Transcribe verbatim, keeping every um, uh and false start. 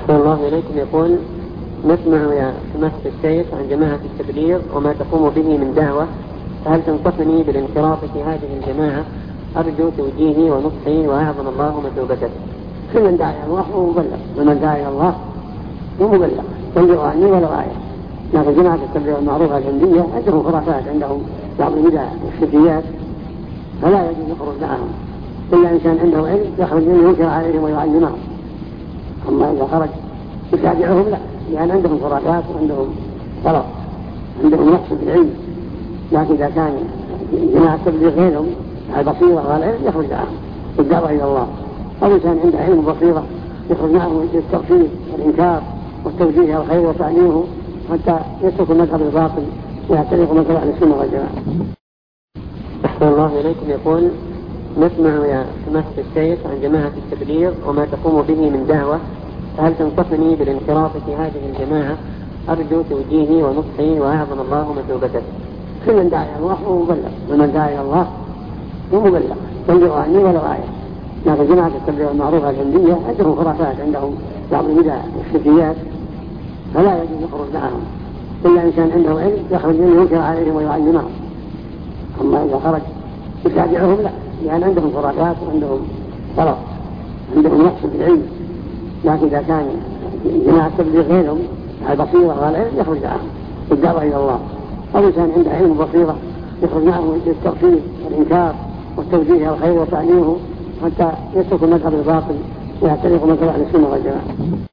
أحسن الله إليكم. يقول: نسمع يا سماحة الشيخ عن جماعة التبليغ وما تقوم به من دعوة، فهل تنصحني بالانخراط في هذه الجماعة؟ أرجو توجيهي ونصحي وأعظم الله مثوبتك. كل من دعا إلى الله هو مبلغ، ومن دعا إلى الله هو مبلغ، تبلغ عني ولو آية. لكن جماعة التبليغ المعروفة الهندية عندهم خرافات، عندهم بعض البدع والشركيات، فلا يجوز الخروج معهم إلا إن كان عنده علم يخرج منه ينكر عليهم ويعلمهم. أما إذا خرج يتابعهم لا، لأن عندهم خرافات وعندهم غلط، عندهم نقص في العلم. لكن إذا كان جماعة التبليغ غيرهم على البصيرة والعلم يخرج معهم بالدعوة إلى الله، أو إنسان عنده علم وبصيرة يخرج معهم للترفيه والإنكار والتوجيه الخير وتعليمه حتى يترك المذهب الباطل ويعتنق مذهب أهل السنة والجماعة. أحسن الله إليكم. يقول: نسمع يا سماحة الشيخ عن جماعة التبليغ وما تقوم به من دعوة، فهل تنصحني بالانخراط في هذه الجماعة؟ أرجو توجيهي ونصحي وأعظم الله مثوبتك. كل من دعا إلى الله هو مبلغ، ومن دعا إلى الله هو مبلغ، تبلغ عني ولو آية. لكن جماعة التبليغ المعروفة الهندية عندهم خرافات، عندهم بعض البدع والشركيات، فلا يجوز الخروج معهم إلا إن كان عنده علم يخرج منه ينكر عليهم ويعلمهم. أما إذا خرج يتابعهم لا، لأن عندهم خرافات وعندهم غلط، عندهم نقص في العلم. لكن إذا كان جماعة التبليغ غيرهم على البصيرة والعلم يخرج معهم بالدعوة إلى الله، أو إنسان عنده علم وبصيرة يخرج معهم للترفيه والإنكار والتوجيه الخير وتعليمه حتى يترك المذهب الباطل ويعتنق مذهب أهل السنة والجماعة.